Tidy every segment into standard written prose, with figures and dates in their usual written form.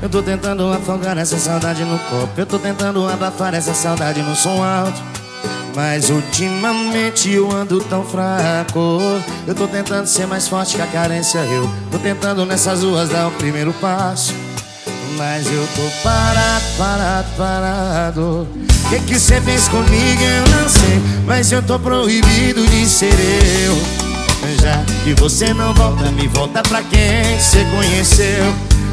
Eu tô tentando afogar essa saudade no copo. Eu tô tentando abafar essa saudade no som alto. Mas ultimamente eu ando tão fraco. Eu tô tentando ser mais forte que a carência. Eu tô tentando nessas ruas dar o primeiro passo. Mas eu tô parado. Que cê fez comigo eu não sei, mas eu tô proibido de ser eu. Já que você não volta, me volta pra quem cê conheceu.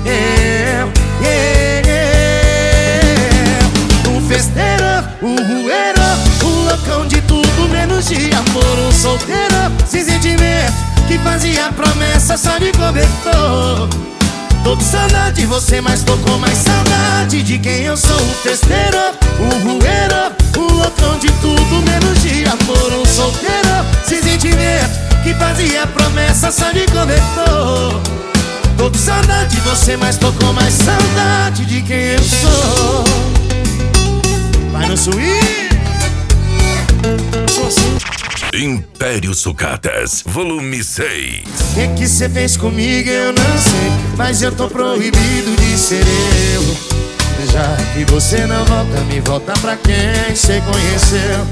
Um festeiro, um rueiro, um loucão de tudo menos de amor. Um solteiro, sem sentimento, que fazia promessa só de cobertor. Tô com saudade de você, mas tô com mais saudade de quem eu sou. Um festeiro, um rueiro, um loucão de tudo menos de amor. Um solteiro, sem sentimento, que fazia promessa só de cobertor. Tô com saudade de você, mas tô com mais saudade de quem eu sou. Vai no swing. Sou assim. Império Sucatas, volume 6. Que cê fez comigo eu não sei, mas eu tô proibido de ser eu. Já que você não volta, me volta pra quem cê conheceu.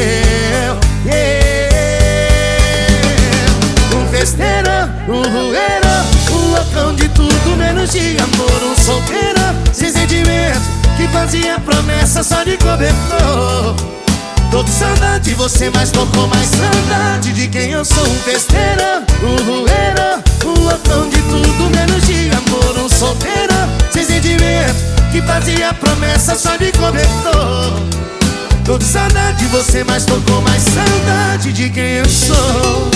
Um festeiro, um rueiro, um loucão de tudo menos de amor. Um solteiro, sem sentimento, que fazia promessa só de cobertor. Tô com saudade de você, mas tô com mais saudade de quem eu sou. Um festeiro, um rueiro, um loucão de tudo menos de amor. Um solteiro, sem sentimento, que fazia promessa só de cobertor. Tô com saudade de você, mas tô com mais saudade de quem eu sou.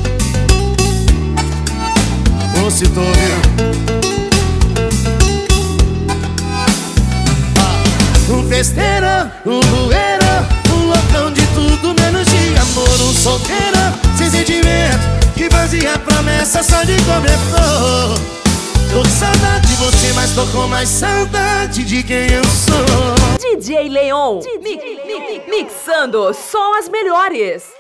Ô, se tô ouvindo. Um festeiro, um rueiro, um loucão de tudo menos de amor. Um solteiro, sem sentimento, que fazia promessa só de cobertor. Tô com saudade de você, mas tô com mais saudade de quem eu sou. DJ Leon, mixando só as melhores.